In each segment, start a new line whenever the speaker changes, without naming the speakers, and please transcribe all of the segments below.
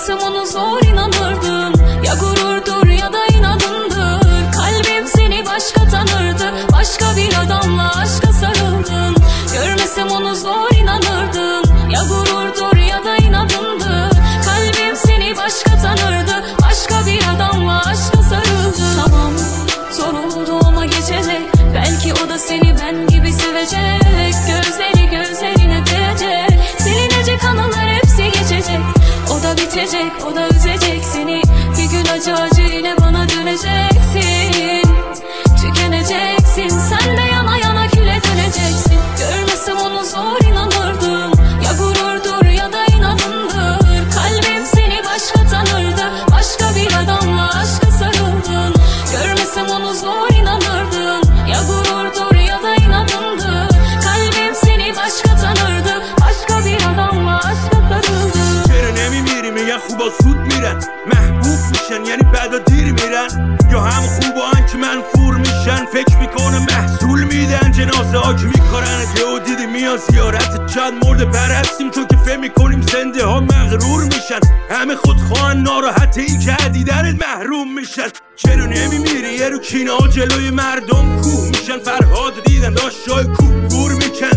Görmesem onu zor inanırdım. Ya gururdur ya da inadındır. Kalbim seni başka tanırdı. Başka bir adamla aşka sarıldım. Görmesem onu zor inanırdım. Ya gururdur ya da inadındır. Kalbim seni başka tanırdı. Başka bir adamla aşka sarıldım. Tamam, zor oldu ama geçecek. Belki o da seni ben gibi sevecek. Gözleri gözlerine değecek. Silinecek anılar hepsi geçecek. O da bitecek, o da üzecek seni. Bir gün acı acı yine bana döneceksin. Tükeneceksin, sen de yana yana küle döneceksin. Görmesem onu zor inanırdım. Ya gururdur ya da inadındır. Kalbim seni başka tanırdı. Başka bir adamla aşka sarıldın. Görmesem onu zor inanırdım. Ya gururdur ya da inadındır. Kalbim seni başka tanırdı. Başka bir adamla aşka sarıldın.
چرا نمیمیری میگن خوبا زود میرن محبوب میشن یعنی بعدا دیر میرن یا هم خوبا که منفور میشن فکر میکنه محصول میدن جنازه ها که میکارن یهو دیدی میان زیارت چند مرد پرستیم چون که فهم میکنیم زنده ها مغرور میشن همه خودخواهن ناراحته ای که دیدنت محروم میشن چرا نمیمیری یه رو کینه ها جلوی مردم کوه میشن فرهاد دیدن داشت جای کوه گور میکن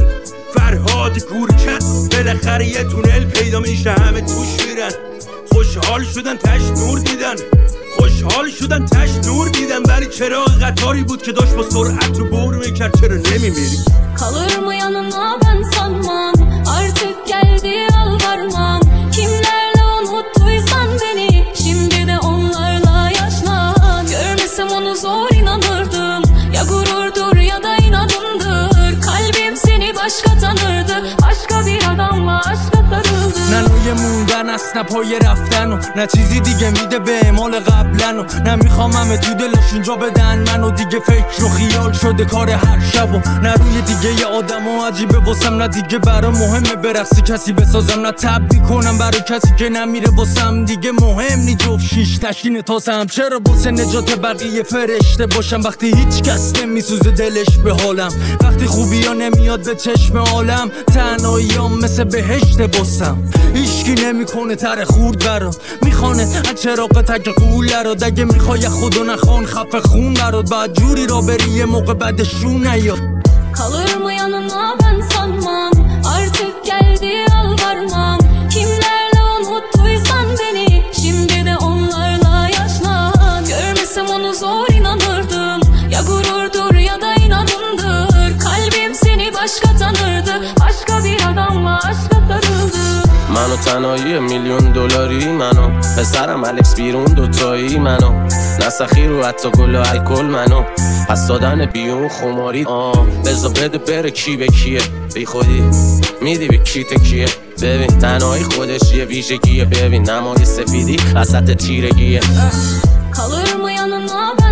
فرهاد گور کن بالاخره یه تونل پیدا میشه همه توش میرن خوشحال شدن تش نور دیدن خوشحال شدن تش نور دیدن ولی چراغ قطاری بود که داشت با سرعت رو بور میکرد چرا نمیمیری
Kalır mı yanına ben sanmam. Artık geldi yalvarmam. Kimlerle unuttuysan beni, şimdi de onlarla yaşlan. Görmesem onu zor inanırdım. Ya gururdur ya da inadındır. Kalbim seni başka tanırdı. Başka bir adamla aşka sarıldı.
نه نوی موندن است نه پای رفتن و نه چیزی دیگه میده به اعمال قبلن و نه میخوام همه تو دلشون جا بدن منو دیگه فکر و خیال شده کار هر شب و نه روی دیگه یه آدم و عجیبه واسم نه دیگه برا مهمه برقصی کسی بسازم نه تب میکنم برا کسی که نمیره واسم دیگه مهم نی جفت شیش تشکین تاسم چرا واسه نجات بقیه فرشته باشم وقتی هیچ کس نمیسوزه دلش به حالم وقتی خوبی ها نمیاد به چشم عالم تنهاییام مثل بهشت باسم هیچکی نمیکنه تر خورد برا میخوانه از چراغ تک قوله رو دگه میخوای خودو نخوان خفه خون برات بعد جوری را بری یه موقع بعدشون نیاد
Kalır mı yanına ben sanmam. Artık geldi yalvarmam. Kimlerle unuttuysan beni, şimdi de onlarla yaşlan. Görmesem onu zor inanırdım. Ya gururdur ya da inadındır. Kalbim seni başka tanırdı. Başka bir adamla aşka sarıldı.
منو تنهایی میلیون دلاری منو پسرم الکس بیرون دوتایی منو نسخی رو حتی گل و الکل منو پس دادن بیون خماری بزا بده بره کی به کیه بی خودی میدی به کی تکیه ببین تنهایی خودش یه ویژگیه ببین نمای سفیدی وسط تیرگیه
Kalır mı yanına ben